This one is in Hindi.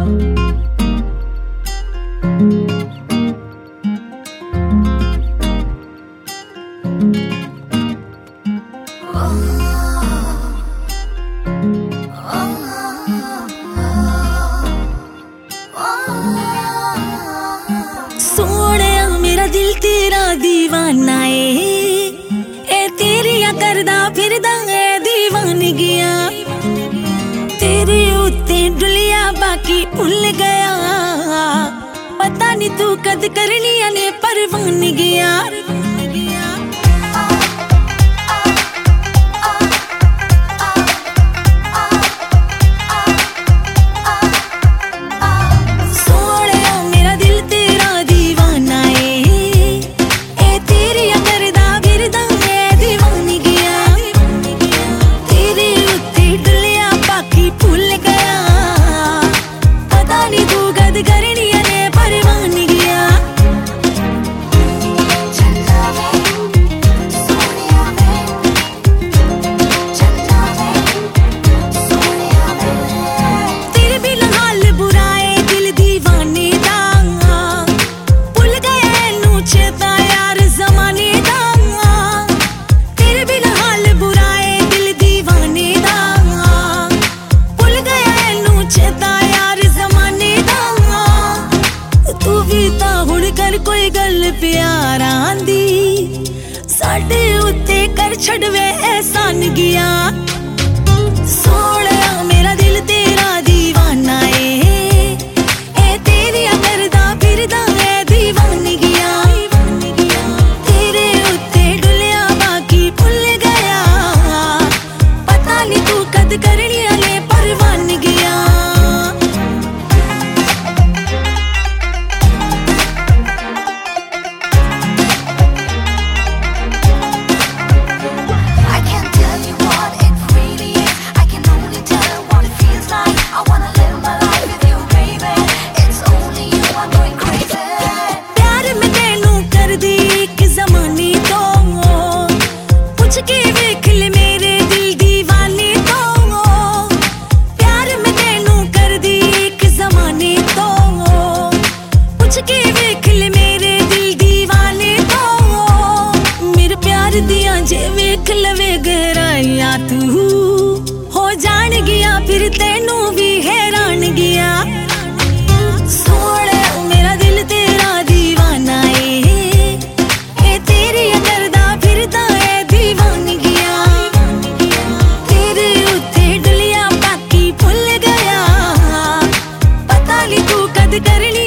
सोहणिया मेरा दिल तेरा दीवाना ए तेरिया करदा फिरदा है दीवानगियां। तेरे उत्ते डुलिया बाकी भुल गया, पता नहीं तू कद करनिया ने परवानगियां। कोई गल प्यार आंदी साडे उत्ते कर छड़वे एहसान गिया। सोहणिया मेरा दिल तेरा दीवाना ए तेरिया करदा फिरदा है दीवानगियां। तेरे उत्ते डुलिया बाकी भुल गया, पता नहीं तू कद करनिया ने परवानगियां। जे वेख लवे गहराइया तू हो जान गया, फिर तेनू भी हैरान गया। सोहणिया मेरा दिल तेरा दीवाना ए तेरिया करदा फिरदा है दीवानगियां। तेरे उत्ते डुलिया बाकी भुल गया, पता नहीं तू कद करनी